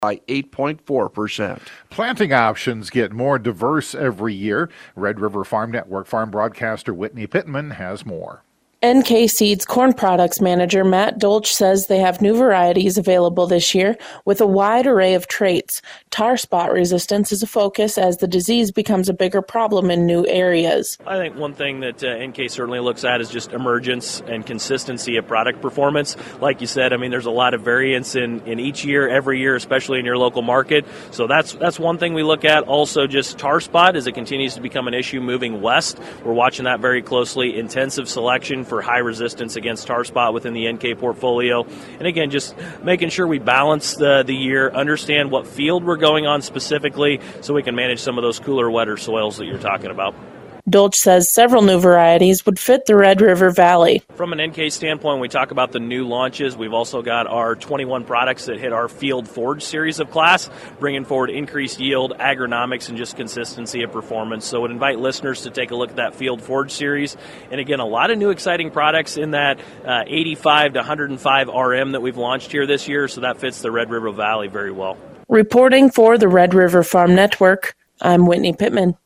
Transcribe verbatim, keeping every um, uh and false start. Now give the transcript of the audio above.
by eight point four percent. Planting options get more diverse every year. Red River Farm Network farm broadcaster Whitney Pittman has more. N K Seeds Corn Products Manager Matt Dolch says they have new varieties available this year with a wide array of traits. Tar spot resistance is a focus as the disease becomes a bigger problem in new areas. I think one thing that uh, N K certainly looks at is just emergence and consistency of product performance. Like you said, I mean, there's a lot of variance in, in each year, every year, especially in your local market. So that's that's one thing we look at. Also, just tar spot as it continues to become an issue moving west. We're watching that very closely. Intensive selection for high resistance against tar spot within the N K portfolio. And again, just making sure we balance the, the year, understand what field we're going on specifically so we can manage some of those cooler, wetter soils that you're talking about. Dolch says several new varieties would fit the Red River Valley. From an N K standpoint, when we talk about the new launches, we've also got our twenty-one products that hit our Field Forge series of class, bringing forward increased yield, agronomics, and just consistency of performance. So I would invite listeners to take a look at that Field Forge series. And again, a lot of new exciting products in that uh, eighty-five to one hundred five R M that we've launched here this year, so that fits the Red River Valley very well. Reporting for the Red River Farm Network, I'm Whitney Pittman.